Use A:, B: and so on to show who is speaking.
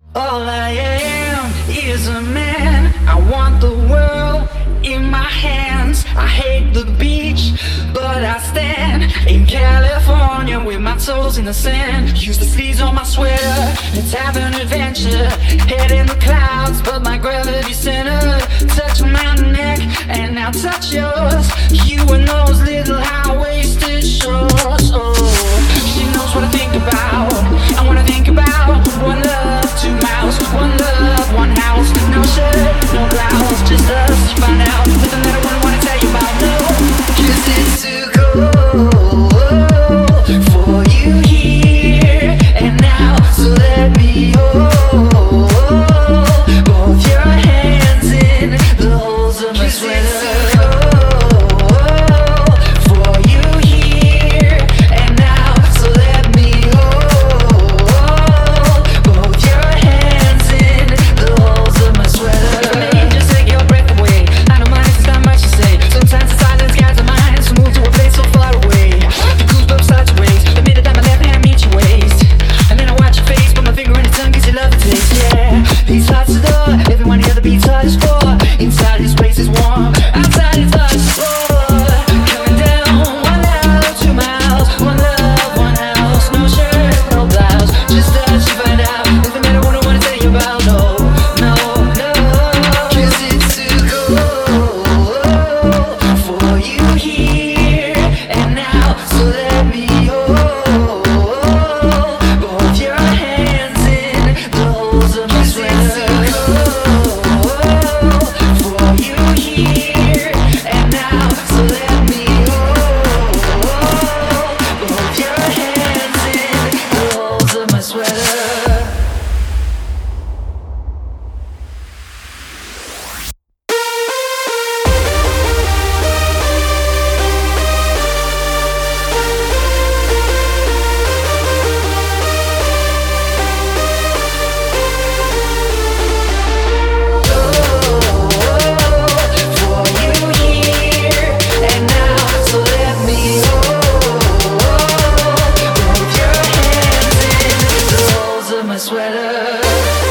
A: All I am is a man. I want the world in my hands. I hate the beach, but I stand in California with my toes in the sand. Use the sleeves on my sweater. Let's have an adventure. Head in the clouds, but my gravity center. Touch my neck, and now touch yours. You and those little high-waisted shorts. Oh, she knows what I think about. And what I think about, one love, 2 miles, 1 love, 1 house. No shirt, no blouse, just us. Find out nothing that I wouldn't wanna tell you about. No, 'cause it's too cold for you here and now. So let me hold both your hands in the holes of my sweater. For you here and now. So let me hold both your hands in the holes of my sweater. If I may just take your breath away, I don't mind if it's not much to say. Sometimes the silence guides the mind, so move to a place so far away. The goosebumps start to raise the minute that my left hand meets your waist. And then I watch your face, put my finger in your tongue 'cause you love the taste. Yeah, these hearts adore, everyone here the beats hard is for. Inside this place is warm, outside it's hard to roar. Coming down, 1 love, 2 miles, 1 love, 1 house. No shirt, no blouse, just us to find out nothing that I wouldn't wanna tell you about. No, no, no, 'cause it's too cold for you here and now. So let me hold both your hands in the holes of my sweater. For you here and now. So let me hold both your hands in the holes of my sweater. For you here and now. So let me hold both your hands in the holes of my sweater.